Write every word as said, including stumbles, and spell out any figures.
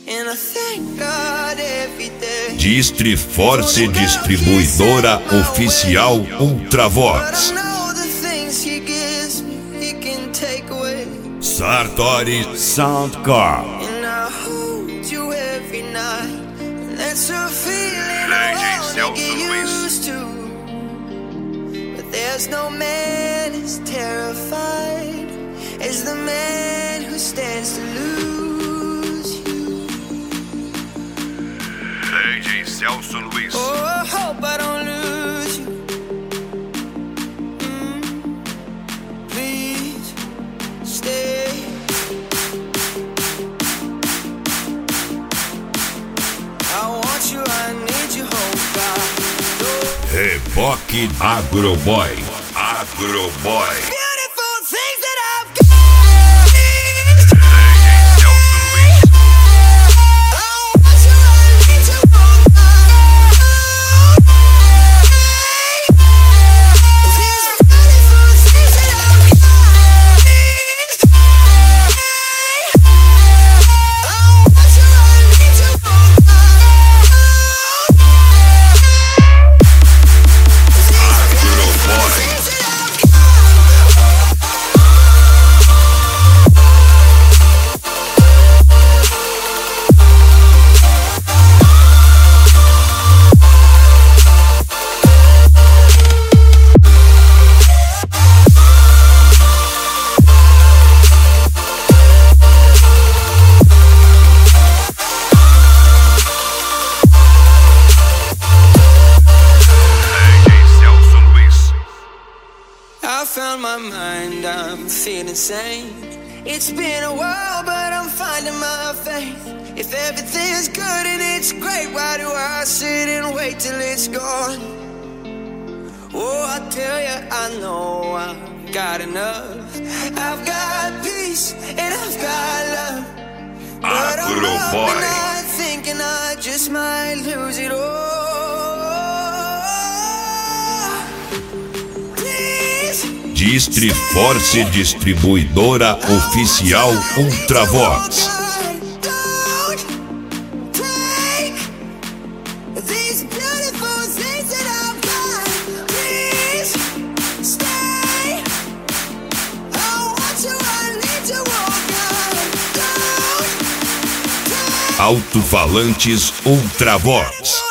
Distriforce Distribuidora Oficial Ultravox. Sartori Soundcore. There's no man as terrified as the man who stands to lose you. D J Celso Luiz. Oh, I hope I don't lose you. Mm, please stay. I want you, I need you, hope I. Reboque Agroboy. Agroboy. I found my mind, I'm feeling sane. It's been a while, but I'm finding my faith. If everything's good and it's great, why do I sit and wait till it's gone? Oh, I tell you, I know I've got enough. I've got peace and I've got love, but I'm up and I'm thinking I just might lose it all. Distriforce Distribuidora Oficial Ultravox. Alto-falantes Ultravox.